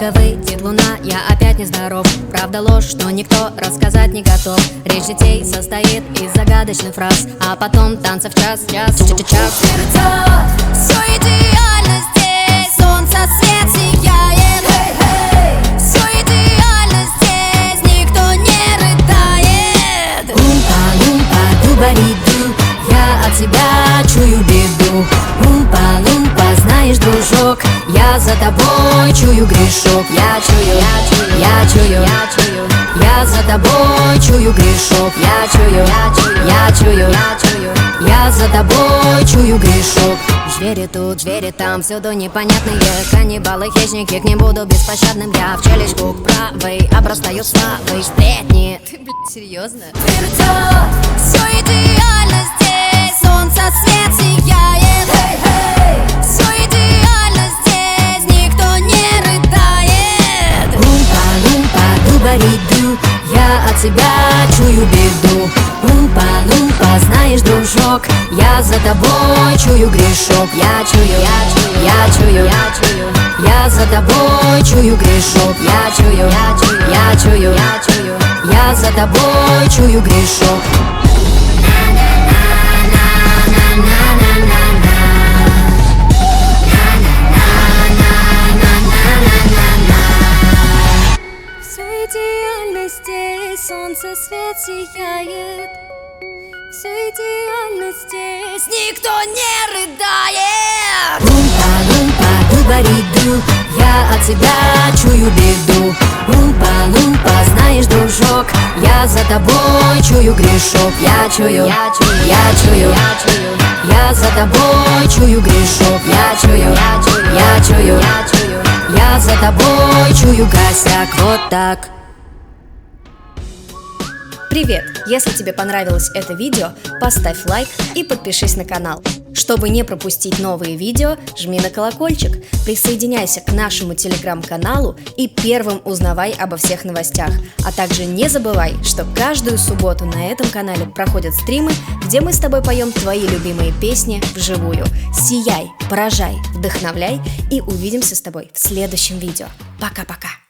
только выйдет луна, я опять нездоров. Правда ложь, что никто рассказать не готов. Речь детей состоит из загадочных фраз, а потом танцев час. Сердца, все идеально здесь, солнце свет сияет. Все идеально здесь, никто не рыдает. Умпа-лумпа, дубариду, я от тебя чую беду. Умпа-лумпа, знаешь, дружок, я за тобой чую грешок. Я чую, я за тобой чую грешок. Я за тобой чую грешок. Звери тут, звери там, всюду непонятные каннибалы, хищники, к ним буду беспощадным. Я в челюсть кук правой обрастаю славой. Сплетни. Ты, блядь, серьезно? Сердца, все идеально здесь, солнце свет сияет. Все идеально здесь, никто не рыдает. Умпа-лумпа, дубариду, я от тебя чую беду. Умпа-лумпа, знаешь, дружок, я за тобой чую грешок. Я за тобой чую грешок. Я за тобой чую грешок. Все идеально здесь, солнце свет сияет. Все идеально здесь, никто не рыдает. Умпа-лумпа, дубариду, я от тебя чую беду. Умпа-лумпа, знаешь, дружок, я за тобой чую грешок. Я за тобой чую грешок. Я за тобой чую косяк. Вот так. Привет! Если тебе понравилось это видео, поставь лайк и подпишись на канал. Чтобы не пропустить новые видео, жми на колокольчик, присоединяйся к нашему телеграм-каналу и первым узнавай обо всех новостях. А также не забывай, что каждую субботу на этом канале проходят стримы, где мы с тобой поем твои любимые песни вживую. Сияй, поражай, вдохновляй и увидимся с тобой в следующем видео. Пока-пока!